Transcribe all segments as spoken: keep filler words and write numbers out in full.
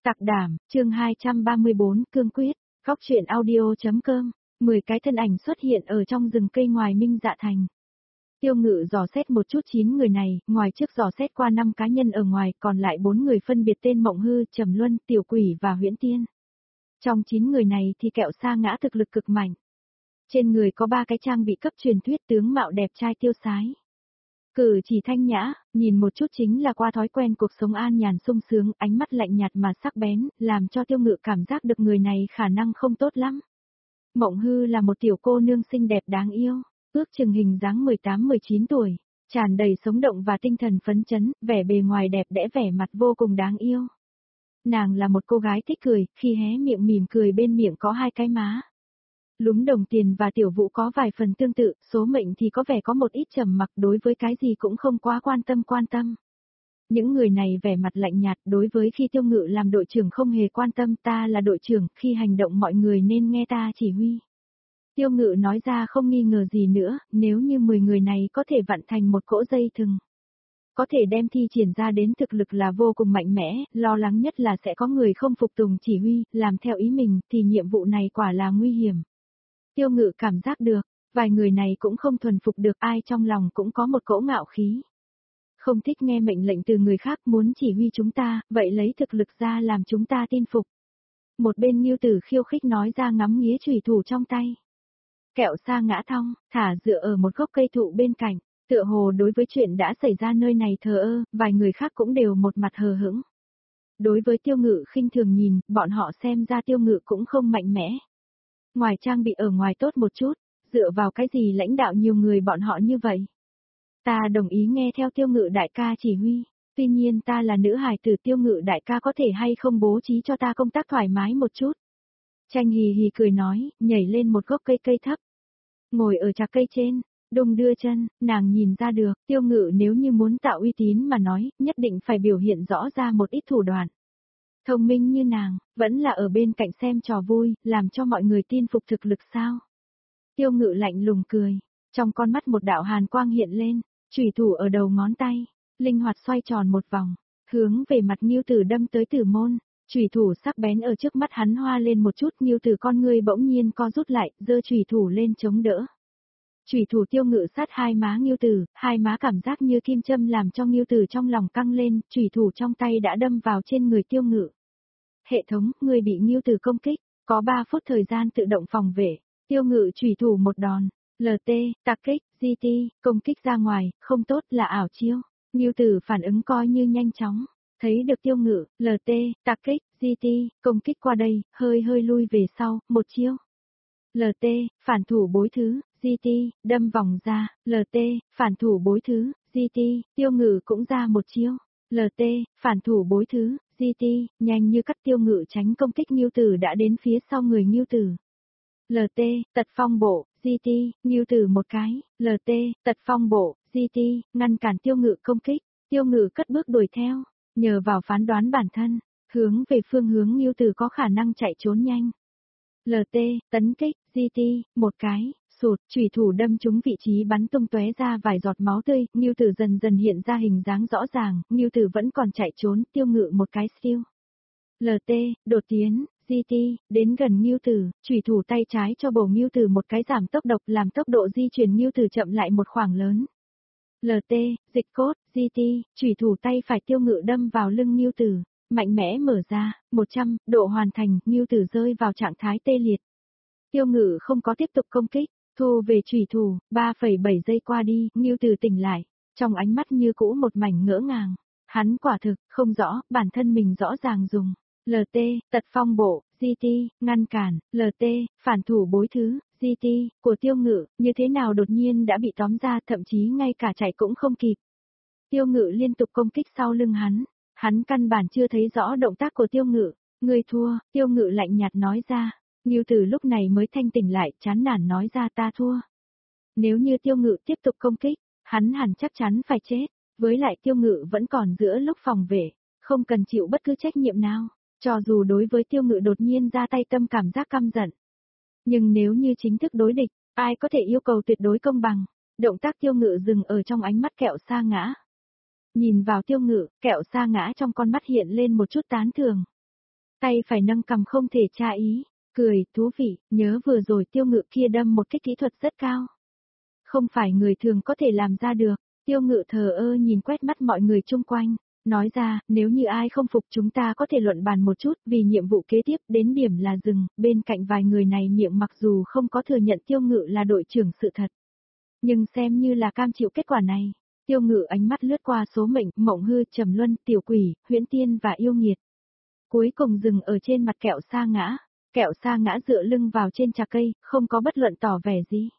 Tặc đảm, chương hai trăm ba mươi bốn, cương quyết, góc truyện audio.com, mười cái thân ảnh xuất hiện ở trong rừng cây ngoài Minh Dạ Thành. Tiêu Ngự dò xét một chút chín người này, ngoài trước dò xét qua năm cá nhân ở ngoài, còn lại bốn người phân biệt tên Mộng Hư, Trầm Luân, Tiểu Quỷ và Huyễn Tiên. Trong chín người này thì Kẹo Sa Ngã thực lực cực mạnh. Trên người có ba cái trang bị cấp truyền thuyết, tướng mạo đẹp trai tiêu sái. Cử chỉ thanh nhã, nhìn một chút chính là qua thói quen cuộc sống an nhàn sung sướng, ánh mắt lạnh nhạt mà sắc bén, làm cho Tiêu Ngự cảm giác được người này khả năng không tốt lắm. Mộng Hư là một tiểu cô nương xinh đẹp đáng yêu, ước chừng hình dáng mười tám mười chín tuổi, tràn đầy sống động và tinh thần phấn chấn, vẻ bề ngoài đẹp đẽ, vẻ mặt vô cùng đáng yêu. Nàng là một cô gái thích cười, khi hé miệng mỉm cười bên miệng có hai cái má. Lúm Đồng Tiền và Tiểu Vũ có vài phần tương tự, Số Mệnh thì có vẻ có một ít trầm mặc, đối với cái gì cũng không quá quan tâm quan tâm. Những người này vẻ mặt lạnh nhạt, đối với khi Tiêu Ngự làm đội trưởng không hề quan tâm, ta là đội trưởng, khi hành động mọi người nên nghe ta chỉ huy. Tiêu Ngự nói ra không nghi ngờ gì nữa, nếu như mười người này có thể vặn thành một cỗ dây thừng, có thể đem thi triển ra đến thực lực là vô cùng mạnh mẽ, lo lắng nhất là sẽ có người không phục tùng chỉ huy, làm theo ý mình, thì nhiệm vụ này quả là nguy hiểm. Tiêu Ngự cảm giác được, vài người này cũng không thuần phục được, ai trong lòng cũng có một cỗ ngạo khí. Không thích nghe mệnh lệnh từ người khác, muốn chỉ huy chúng ta, vậy lấy thực lực ra làm chúng ta tin phục. Một bên Ngưu Tử khiêu khích nói ra ngắm nghía chùy thủ trong tay. Kẹo Sa Ngã thong, thả dựa ở một gốc cây thụ bên cạnh, tựa hồ đối với chuyện đã xảy ra nơi này thờ ơ, vài người khác cũng đều một mặt hờ hững. Đối với Tiêu Ngự khinh thường nhìn, bọn họ xem ra Tiêu Ngự cũng không mạnh mẽ. Ngoài trang bị ở ngoài tốt một chút, dựa vào cái gì lãnh đạo nhiều người bọn họ như vậy? Ta đồng ý nghe theo Tiêu Ngự đại ca chỉ huy, tuy nhiên ta là nữ hài tử, Tiêu Ngự đại ca có thể hay không bố trí cho ta công tác thoải mái một chút? Tranh hì hì cười nói, nhảy lên một gốc cây cây thấp. Ngồi ở trạc cây trên, đung đưa chân, nàng nhìn ra được, Tiêu Ngự nếu như muốn tạo uy tín mà nói, nhất định phải biểu hiện rõ ra một ít thủ đoạn. Thông minh như nàng, vẫn là ở bên cạnh xem trò vui, làm cho mọi người tin phục thực lực sao? Tiêu Ngự lạnh lùng cười, trong con mắt một đạo hàn quang hiện lên, chùy thủ ở đầu ngón tay, linh hoạt xoay tròn một vòng, hướng về mặt Ngưu Tử đâm tới Tử Môn. Chùy thủ sắc bén ở trước mắt hắn hoa lên một chút, Ngưu Tử con ngươi bỗng nhiên co rút lại, giơ chùy thủ lên chống đỡ. Chùy thủ Tiêu Ngự sát hai má Ngưu Tử, hai má cảm giác như kim châm làm cho Ngưu Tử trong lòng căng lên, chùy thủ trong tay đã đâm vào trên người Tiêu Ngự. Hệ thống, người bị Ngưu Tử công kích, có ba phút thời gian tự động phòng vệ. Tiêu Ngự chùy thủ một đòn, lờ tê, tạc kích, giê tê, công kích ra ngoài, không tốt là ảo chiêu. Ngưu Tử phản ứng coi như nhanh chóng, thấy được Tiêu Ngự, lờ tê, tạc kích, giê tê, công kích qua đây, hơi hơi lui về sau, một chiêu. lờ tê, phản thủ bối thứ, giê tê, đâm vòng ra, lờ tê, phản thủ bối thứ, giê tê, Tiêu Ngự cũng ra một chiêu. lờ tê, phản thủ bối thứ, giê tê, nhanh như cắt. Tiêu Ngự tránh công kích, Ngưu Tử đã đến phía sau người Ngưu Tử. lờ tê, tật phong bộ, giê tê, Ngưu Tử một cái, lờ tê, tật phong bộ, giê tê, ngăn cản Tiêu Ngự công kích. Tiêu Ngự cất bước đuổi theo, nhờ vào phán đoán bản thân, hướng về phương hướng Ngưu Tử có khả năng chạy trốn nhanh. lờ tê, tấn kích, giê tê, một cái, sụt, chùy thủ đâm trúng vị trí bắn tung tóe ra vài giọt máu tươi, Ngưu Tử dần dần hiện ra hình dáng rõ ràng, Ngưu Tử vẫn còn chạy trốn, Tiêu Ngự một cái siêu. lờ tê, đột tiến, giê tê, đến gần Ngưu Tử, chùy thủ tay trái cho bổ Ngưu Tử một cái giảm tốc độc, làm tốc độ di chuyển Ngưu Tử chậm lại một khoảng lớn. lờ tê, dịch cốt, giê tê, chùy thủ tay phải Tiêu Ngự đâm vào lưng Ngưu Tử, mạnh mẽ mở ra, một trăm, độ hoàn thành, Ngưu Tử rơi vào trạng thái tê liệt. Tiêu Ngự không có tiếp tục công kích, thu về chùy thủ, ba phẩy bảy giây qua đi, Ngưu Tử tỉnh lại, trong ánh mắt như cũ một mảnh ngỡ ngàng. Hắn quả thực không rõ, bản thân mình rõ ràng dùng lờ tê, tật phong bộ, giê tê, ngăn cản, lờ tê, phản thủ bối thứ, giê tê, của Tiêu Ngự, như thế nào đột nhiên đã bị tóm ra, thậm chí ngay cả chạy cũng không kịp. Tiêu Ngự liên tục công kích sau lưng hắn, hắn căn bản chưa thấy rõ động tác của Tiêu Ngự. Người thua, Tiêu Ngự lạnh nhạt nói ra. Ngưu Tử lúc này mới thanh tỉnh lại, chán nản nói ra, ta thua. Nếu như Tiêu Ngự tiếp tục công kích, hắn hẳn chắc chắn phải chết, với lại Tiêu Ngự vẫn còn giữa lúc phòng vệ, không cần chịu bất cứ trách nhiệm nào, cho dù đối với Tiêu Ngự đột nhiên ra tay tâm cảm giác căm giận. Nhưng nếu như chính thức đối địch, ai có thể yêu cầu tuyệt đối công bằng? Động tác Tiêu Ngự dừng ở trong ánh mắt Kẹo Sa Ngã. Nhìn vào Tiêu Ngự, Kẹo Sa Ngã trong con mắt hiện lên một chút tán thưởng. Tay phải nâng cầm không thể tra ý, cười, thú vị, nhớ vừa rồi Tiêu Ngự kia đâm một cái kỹ thuật rất cao. Không phải người thường có thể làm ra được, Tiêu Ngự thờ ơ nhìn quét mắt mọi người chung quanh, nói ra, nếu như ai không phục chúng ta có thể luận bàn một chút, vì nhiệm vụ kế tiếp đến điểm là dừng, bên cạnh vài người này miệng mặc dù không có thừa nhận Tiêu Ngự là đội trưởng sự thật. Nhưng xem như là cam chịu kết quả này, Tiêu Ngự ánh mắt lướt qua số mệnh, Mộng Hư, Trầm Luân, Tiểu Quỷ, Huyễn Tiên và Yêu Nghiệt. Cuối cùng dừng ở trên mặt Kẹo Sa Ngã, Kẹo Sa Ngã dựa lưng vào trên trà cây, không có bất luận tỏ vẻ gì.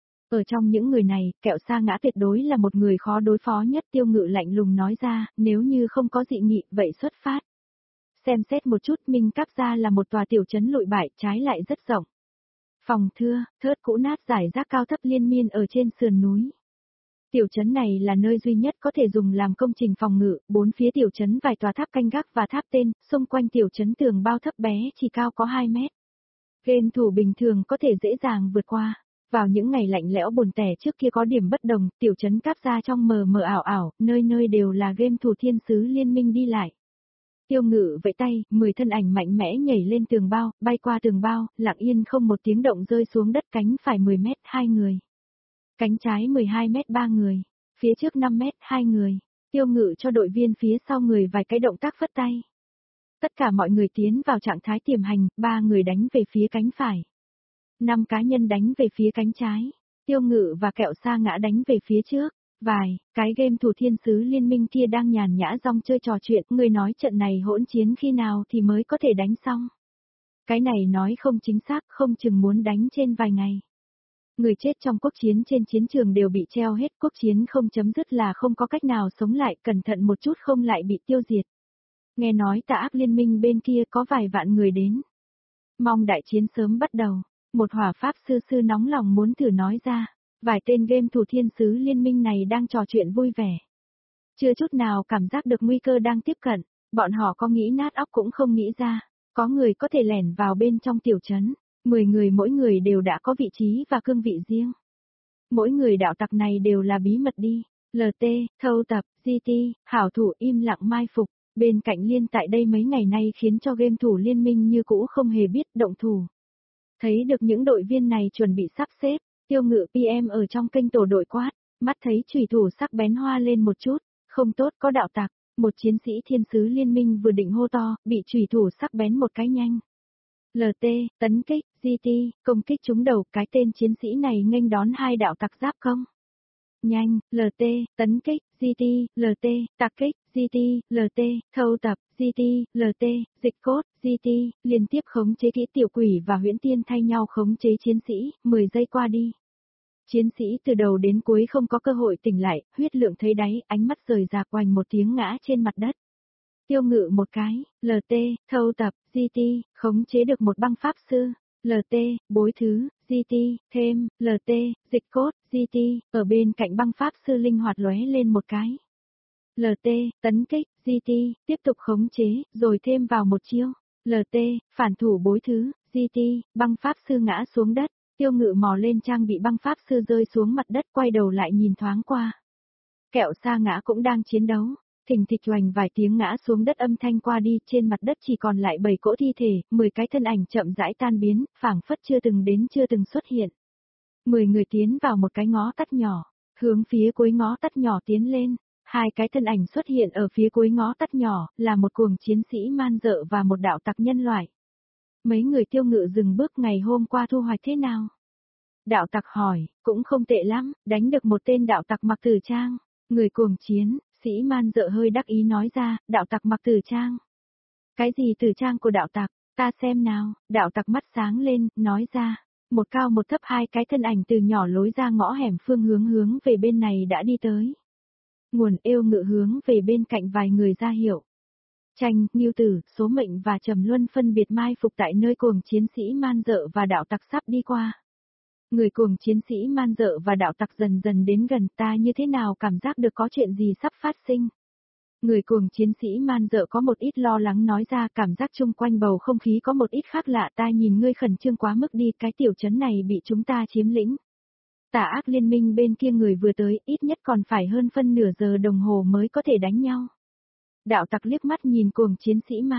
Ở trong những người này, Kẹo Sa Ngã tuyệt đối là một người khó đối phó nhất. Tiêu Ngự lạnh lùng nói ra, nếu như không có dị nghị, vậy xuất phát. Xem xét một chút, Minh Cáp Gia là một tòa tiểu trấn lụi bại, trái lại rất rộng. Phòng thưa, thớt cũ nát giải rác cao thấp liên miên ở trên sườn núi. Tiểu trấn này là nơi duy nhất có thể dùng làm công trình phòng ngự, bốn phía tiểu trấn vài tòa tháp canh gác và tháp tên, xung quanh tiểu trấn tường bao thấp bé chỉ cao có hai mét. Game thủ bình thường có thể dễ dàng vượt qua. Vào những ngày lạnh lẽo buồn tẻ trước kia có điểm bất đồng, tiểu trấn Cáp Gia trong mờ mờ ảo ảo, nơi nơi đều là game thủ thiên sứ liên minh đi lại. Tiêu Ngự vẫy tay, mười thân ảnh mạnh mẽ nhảy lên tường bao, bay qua tường bao, lặng yên không một tiếng động rơi xuống đất. Cánh phải mười mét hai người. Cánh trái mười hai mét ba người. Phía trước năm mét hai người. Tiêu Ngự cho đội viên phía sau người vài cái động tác phất tay. Tất cả mọi người tiến vào trạng thái tiềm hành, ba người đánh về phía cánh phải. Năm cá nhân đánh về phía cánh trái. Tiêu Ngự và Kẹo Sa Ngã đánh về phía trước. Vài, cái game thủ thiên sứ liên minh kia đang nhàn nhã rong chơi trò chuyện, người nói trận này hỗn chiến khi nào thì mới có thể đánh xong. Cái này nói không chính xác, không chừng muốn đánh trên vài ngày. Người chết trong quốc chiến trên chiến trường đều bị treo hết, quốc chiến không chấm dứt là không có cách nào sống lại, cẩn thận một chút không lại bị tiêu diệt. Nghe nói Tà Ác liên minh bên kia có vài vạn người đến. Mong đại chiến sớm bắt đầu, một hỏa pháp sư sư nóng lòng muốn thử nói ra. Vài tên game thủ thiên sứ liên minh này đang trò chuyện vui vẻ. Chưa chút nào cảm giác được nguy cơ đang tiếp cận, bọn họ có nghĩ nát óc cũng không nghĩ ra, có người có thể lẻn vào bên trong tiểu trấn, mười người mỗi người đều đã có vị trí và cương vị riêng. Mỗi người đạo tặc này đều là bí mật đi, lờ tê, thâu tập, giê tê, hảo thủ im lặng mai phục, bên cạnh liên tại đây mấy ngày nay khiến cho game thủ liên minh như cũ không hề biết động thủ. Thấy được những đội viên này chuẩn bị sắp xếp. Tiêu Ngự pê em ở trong kênh tổ đội quát, mắt thấy chủy thủ sắc bén hoa lên một chút, không tốt có đạo tặc, một chiến sĩ thiên sứ liên minh vừa định hô to, bị chủy thủ sắc bén một cái nhanh. lờ tê, tấn kích, giê tê, công kích trúng đầu, cái tên chiến sĩ này nghênh đón hai đạo tặc giáp công. Nhanh, lờ tê, tấn kích, giê tê, lờ tê, tạc kích, giê tê, lờ tê, thâu tập, giê tê, lờ tê, dịch cốt, giê tê, liên tiếp khống chế kỹ Tiểu Quỷ và Huyễn Tiên thay nhau khống chế chiến sĩ, mười giây qua đi. Chiến sĩ từ đầu đến cuối không có cơ hội tỉnh lại, huyết lượng thấy đáy, ánh mắt rời rạc oành một tiếng ngã trên mặt đất. Tiêu Ngự một cái, lờ tê, thâu tập, giê tê, khống chế được một băng pháp sư, lờ tê, bối thứ, giê tê, thêm, lờ tê, dịch cốt, giê tê, ở bên cạnh băng pháp sư linh hoạt lóe lên một cái. lờ tê, tấn kích, giê tê, tiếp tục khống chế, rồi thêm vào một chiêu, lờ tê, phản thủ bối thứ, giê tê, băng pháp sư ngã xuống đất. Tiêu Ngự mò lên trang bị băng pháp sư rơi xuống mặt đất, quay đầu lại nhìn thoáng qua. Kẹo Sa Ngã cũng đang chiến đấu, thình thịch oành vài tiếng ngã xuống đất, âm thanh qua đi, trên mặt đất chỉ còn lại bảy cỗ thi thể, mười cái thân ảnh chậm rãi tan biến, phảng phất chưa từng đến chưa từng xuất hiện. Mười người tiến vào một cái ngõ tắt nhỏ, hướng phía cuối ngõ tắt nhỏ tiến lên, hai cái thân ảnh xuất hiện ở phía cuối ngõ tắt nhỏ, là một cuồng chiến sĩ man dợ và một đạo tặc nhân loại. Mấy người Tiêu Ngự dừng bước, ngày hôm qua thu hoạch thế nào? Đạo tặc hỏi, cũng không tệ lắm, đánh được một tên đạo tặc mặc tử trang. Người cuồng chiến, sĩ man dợ hơi đắc ý nói ra, đạo tặc mặc tử trang. Cái gì tử trang của đạo tặc, ta xem nào, đạo tặc mắt sáng lên, nói ra. Một cao một thấp hai cái thân ảnh từ nhỏ lối ra ngõ hẻm phương hướng hướng về bên này đã đi tới. Nguồn Yêu Ngự hướng về bên cạnh vài người ra hiệu. Tranh, Ngưu Tử, Số Mệnh và Trầm Luân phân biệt mai phục tại nơi cuồng chiến sĩ man dợ và đạo tặc sắp đi qua. Người cuồng chiến sĩ man dợ và đạo tặc dần dần đến gần, ta như thế nào cảm giác được có chuyện gì sắp phát sinh. Người cuồng chiến sĩ man dợ có một ít lo lắng nói ra, cảm giác chung quanh bầu không khí có một ít khác lạ, ta nhìn ngươi khẩn trương quá mức đi, cái tiểu trấn này bị chúng ta chiếm lĩnh. Tà Ác liên minh bên kia người vừa tới, ít nhất còn phải hơn phân nửa giờ đồng hồ mới có thể đánh nhau. Đạo tặc liếc mắt nhìn cuồng chiến sĩ man,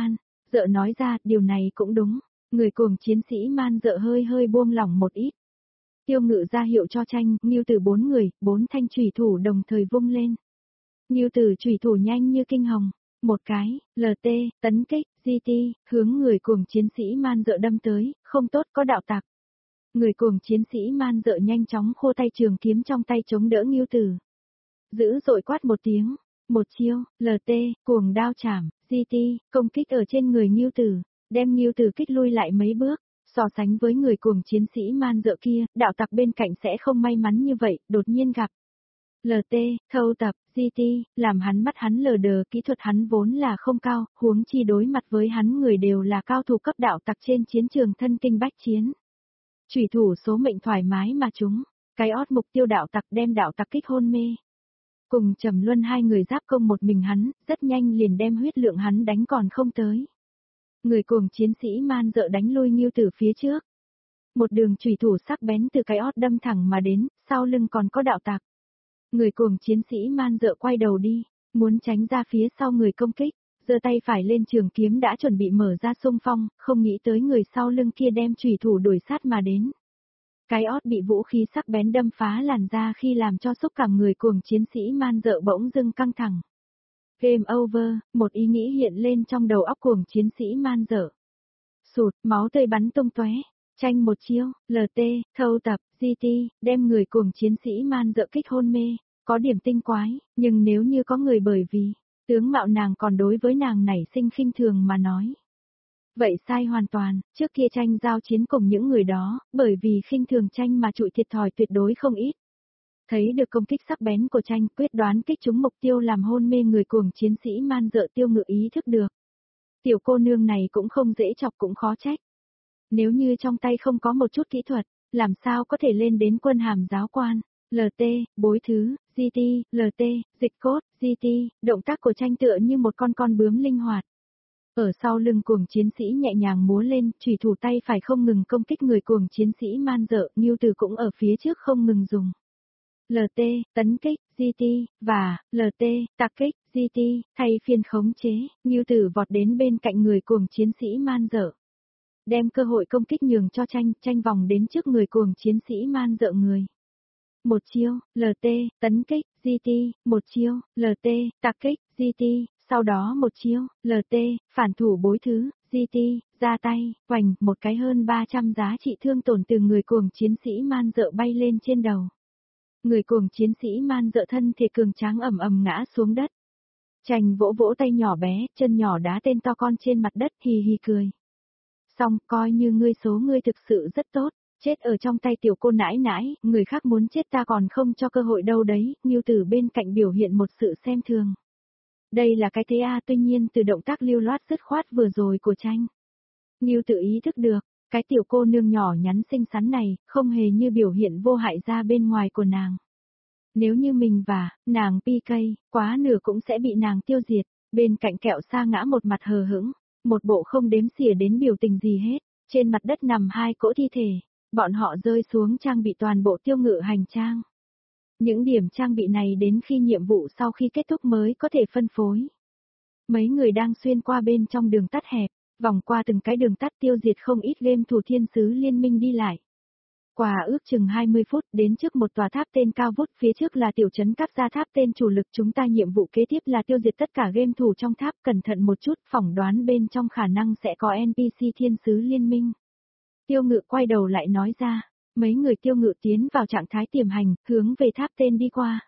Dợ nói ra, điều này cũng đúng. Người cuồng chiến sĩ man dợ hơi hơi buông lỏng một ít. Tiêu Ngự ra hiệu cho Tranh, Ngưu Tử bốn người, bốn thanh chủy thủ đồng thời vung lên. Ngưu Tử chủy thủ nhanh như kinh hồng, một cái, lờ tê, tấn kích, giê tê, hướng người cuồng chiến sĩ man dợ đâm tới, không tốt có đạo tặc. Người cuồng chiến sĩ man dợ nhanh chóng khô tay trường kiếm trong tay chống đỡ Ngưu Tử. Dữ dội quát một tiếng, một chiêu, lờ tê, cuồng đao chảm, giê tê, công kích ở trên người Ngưu Tử, đem Ngưu Tử kích lui lại mấy bước. So sánh với người cuồng chiến sĩ man dợ kia, đạo tặc bên cạnh sẽ không may mắn như vậy, đột nhiên gặp. lờ tê, thâu tập, giê tê, làm hắn mắt hắn lờ đờ, kỹ thuật hắn vốn là không cao, huống chi đối mặt với hắn người đều là cao thủ cấp đạo tặc trên chiến trường thân kinh bách chiến. Chủy thủ số mệnh thoải mái mà chúng, cái ót mục tiêu đạo tặc đem đạo tặc kích hôn mê. Cùng Trầm Luân hai người giáp công một mình hắn, rất nhanh liền đem huyết lượng hắn đánh còn không tới. Người cuồng chiến sĩ man dợ đánh lui Ngưu Tử phía trước. Một đường chủy thủ sắc bén từ cái ót đâm thẳng mà đến, sau lưng còn có đạo tặc. Người cuồng chiến sĩ man dợ quay đầu đi, muốn tránh ra phía sau người công kích, giơ tay phải lên trường kiếm đã chuẩn bị mở ra xung phong, không nghĩ tới người sau lưng kia đem chủy thủ đuổi sát mà đến. Cái ót bị vũ khí sắc bén đâm phá làn da khi làm cho xúc cảm người cuồng chiến sĩ man dợ bỗng dưng căng thẳng. Game over, một ý nghĩ hiện lên trong đầu óc cuồng chiến sĩ man dợ. Sụt, máu tươi bắn tung tóe, Tranh một chiêu, lờ tê, thâu tập, giê tê, đem người cuồng chiến sĩ man dợ kích hôn mê, có điểm tinh quái, nhưng nếu như có người bởi vì, tướng mạo nàng còn đối với nàng nảy sinh khinh thường mà nói. Vậy sai hoàn toàn, trước kia Tranh giao chiến cùng những người đó, bởi vì khinh thường Tranh mà trụi thiệt thòi tuyệt đối không ít. Thấy được công kích sắc bén của Tranh, quyết đoán kích trúng mục tiêu làm hôn mê người cuồng chiến sĩ man dợ Tiêu Ngự ý thức được. Tiểu cô nương này cũng không dễ chọc cũng khó trách. Nếu như trong tay không có một chút kỹ thuật, làm sao có thể lên đến quân hàm giáo quan, lờ tê, bối thứ, giê tê, lờ tê, dịch cốt, giê tê, động tác của Tranh tựa như một con con bướm linh hoạt. Ở sau lưng cuồng chiến sĩ nhẹ nhàng múa lên, chủy thủ tay phải không ngừng công kích người cuồng chiến sĩ man dợ, Ngưu Tử cũng ở phía trước không ngừng dùng. lờ tê, tấn kích, giê tê, và, lờ tê, tạc kích, giê tê, thay phiên khống chế, Ngưu Tử vọt đến bên cạnh người cuồng chiến sĩ man dợ. Đem cơ hội công kích nhường cho Tranh, Tranh vòng đến trước người cuồng chiến sĩ man dợ người. Một chiêu, lờ tê, tấn kích, giê tê, một chiêu, lờ tê, tạc kích, giê tê, sau đó một chiêu, lờ tê, phản thủ bối thứ, giê tê, ra tay, hoành, một cái hơn ba trăm giá trị thương tổn từ người cuồng chiến sĩ man dợ bay lên trên đầu. Người cuồng chiến sĩ man dợ thân thể cường tráng ầm ầm ngã xuống đất. Tranh vỗ vỗ tay nhỏ bé, chân nhỏ đá tên to con trên mặt đất, hì hì cười. Xong, coi như ngươi số ngươi thực sự rất tốt, chết ở trong tay tiểu cô nãi nãi, người khác muốn chết ta còn không cho cơ hội đâu đấy, Ngưu Tử bên cạnh biểu hiện một sự xem thường. Đây là cái thế a, tuy nhiên từ động tác lưu loát dứt khoát vừa rồi của Tranh. Ngưu Tử ý thức được, cái tiểu cô nương nhỏ nhắn xinh xắn này, không hề như biểu hiện vô hại ra bên ngoài của nàng. Nếu như mình và, nàng pê ca, quá nửa cũng sẽ bị nàng tiêu diệt, bên cạnh Kẹo Sa ngã một mặt hờ hững, một bộ không đếm xỉa đến biểu tình gì hết, trên mặt đất nằm hai cỗ thi thể, bọn họ rơi xuống trang bị toàn bộ Tiêu Ngự hành trang. Những điểm trang bị này đến khi nhiệm vụ sau khi kết thúc mới có thể phân phối. Mấy người đang xuyên qua bên trong đường tắt hẹp, vòng qua từng cái đường tắt tiêu diệt không ít game thủ thiên sứ liên minh đi lại. Qua ước chừng hai mươi phút đến trước một tòa tháp tên cao vút, phía trước là tiểu trấn Cáp Gia tháp tên chủ lực, chúng ta nhiệm vụ kế tiếp là tiêu diệt tất cả game thủ trong tháp, cẩn thận một chút, phỏng đoán bên trong khả năng sẽ có en pê xê thiên sứ liên minh. Tiêu Ngự quay đầu lại nói ra, mấy người Tiêu Ngự tiến vào trạng thái tiềm hành, hướng về tháp tên đi qua.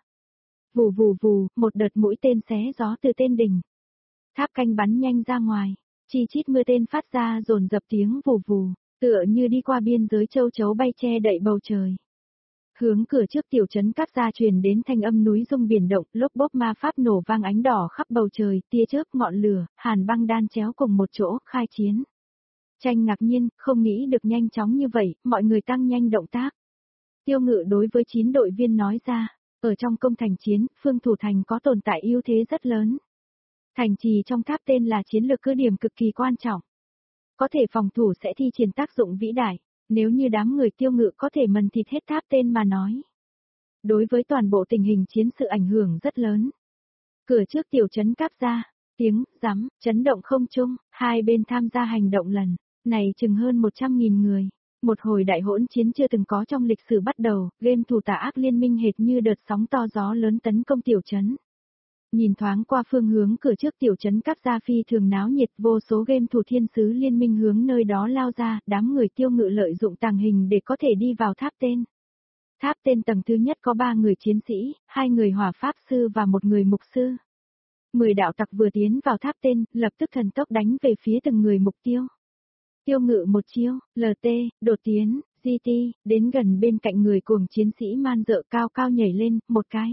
Vù vù vù, một đợt mũi tên xé gió từ tên đỉnh. Tháp canh bắn nhanh ra ngoài, chi chít mưa tên phát ra dồn dập tiếng vù vù. Tựa như đi qua biên giới châu chấu bay che đậy bầu trời. Hướng cửa trước tiểu trấn Cáp Gia truyền đến thanh âm núi rung biển động, lốp bốp ma pháp nổ vang ánh đỏ khắp bầu trời, tia chớp ngọn lửa, hàn băng đan chéo cùng một chỗ, khai chiến. Tranh ngạc nhiên, không nghĩ được nhanh chóng như vậy, mọi người tăng nhanh động tác. Tiêu Ngự đối với chín đội viên nói ra, ở trong công thành chiến, phương thủ thành có tồn tại ưu thế rất lớn. Thành trì trong tháp tên là chiến lược cứ điểm cực kỳ quan trọng. Có thể phòng thủ sẽ thi triển tác dụng vĩ đại, nếu như đám người Tiêu Ngự có thể mần thịt hết tháp tên mà nói. Đối với toàn bộ tình hình chiến sự ảnh hưởng rất lớn. Cửa trước tiểu trấn Cáp Gia, tiếng, rắm, chấn động không trung, hai bên tham gia hành động lần này chừng hơn một trăm nghìn người. Một hồi đại hỗn chiến chưa từng có trong lịch sử bắt đầu, game thủ tà ác liên minh hệt như đợt sóng to gió lớn tấn công tiểu trấn. Nhìn thoáng qua phương hướng cửa trước tiểu trấn các gia phi thường náo nhiệt, vô số game thủ thiên sứ liên minh hướng nơi đó lao ra, đám người Tiêu Ngự lợi dụng tàng hình để có thể đi vào tháp tên. Tháp tên tầng thứ nhất có ba người chiến sĩ, hai người hỏa pháp sư và một người mục sư. Mười đạo tặc vừa tiến vào tháp tên, lập tức thần tốc đánh về phía từng người mục tiêu. Tiêu Ngự một chiêu, lờ tê, đột tiến, giê tê, đến gần bên cạnh người cuồng chiến sĩ man dợ cao cao nhảy lên, một cái.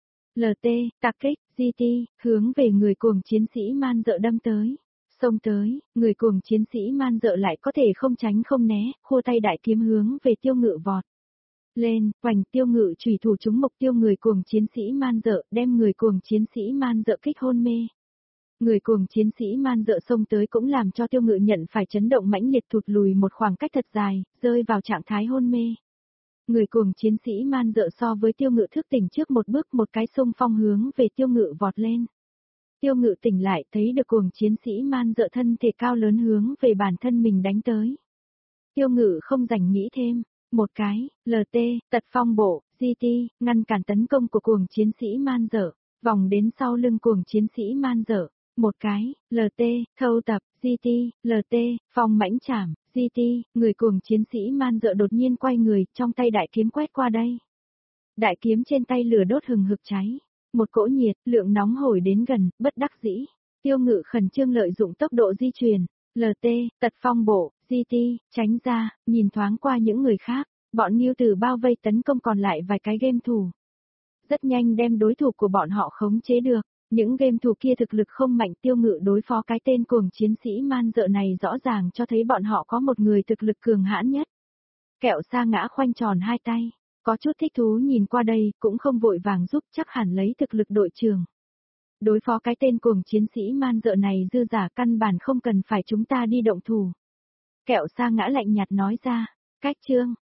lờ tê, tạc kích, giê tê, hướng về người cuồng chiến sĩ man dợ đâm tới. Xông tới, người cuồng chiến sĩ man dợ lại có thể không tránh không né, khua tay đại kiếm hướng về Tiêu Ngự vọt lên, hoành. Tiêu Ngự chủy thủ trúng mục tiêu người cuồng chiến sĩ man dợ, đem người cuồng chiến sĩ man dợ kích hôn mê. Người cuồng chiến sĩ man dợ xông tới cũng làm cho Tiêu Ngự nhận phải chấn động mãnh liệt, thụt lùi một khoảng cách thật dài, rơi vào trạng thái hôn mê. Người cuồng chiến sĩ man dợ so với Tiêu Ngự thức tỉnh trước một bước, một cái xung phong hướng về Tiêu Ngự vọt lên. Tiêu Ngự tỉnh lại, thấy được cuồng chiến sĩ man dợ thân thể cao lớn hướng về bản thân mình đánh tới. Tiêu Ngự không rảnh nghĩ thêm, một cái, lờ tê, tật phong bộ, giê tê, ngăn cản tấn công của cuồng chiến sĩ man dợ, vòng đến sau lưng cuồng chiến sĩ man dợ. Một cái, lờ tê, thâu tập, giê tê, lờ tê, phong mãnh chảm, giê tê, người cuồng chiến sĩ man dợ đột nhiên quay người, trong tay đại kiếm quét qua đây. Đại kiếm trên tay lửa đốt hừng hực cháy. Một cỗ nhiệt, lượng nóng hổi đến gần, bất đắc dĩ. Tiêu Ngự khẩn trương lợi dụng tốc độ di chuyển, lờ tê, tật phong bộ, giê tê, tránh ra, nhìn thoáng qua những người khác, bọn Nghiêu Tử bao vây tấn công còn lại vài cái game thủ. Rất nhanh đem đối thủ của bọn họ khống chế được. Những game thủ kia thực lực không mạnh, Tiêu Ngự đối phó cái tên cuồng chiến sĩ man dợ này rõ ràng cho thấy bọn họ có một người thực lực cường hãn nhất. Kẹo Sa Ngã khoanh tròn hai tay, có chút thích thú nhìn qua đây, cũng không vội vàng giúp, chắc hẳn lấy thực lực đội trưởng. Đối phó cái tên cuồng chiến sĩ man dợ này dư giả, căn bản không cần phải chúng ta đi động thủ. Kẹo Sa Ngã lạnh nhạt nói ra, cách chương,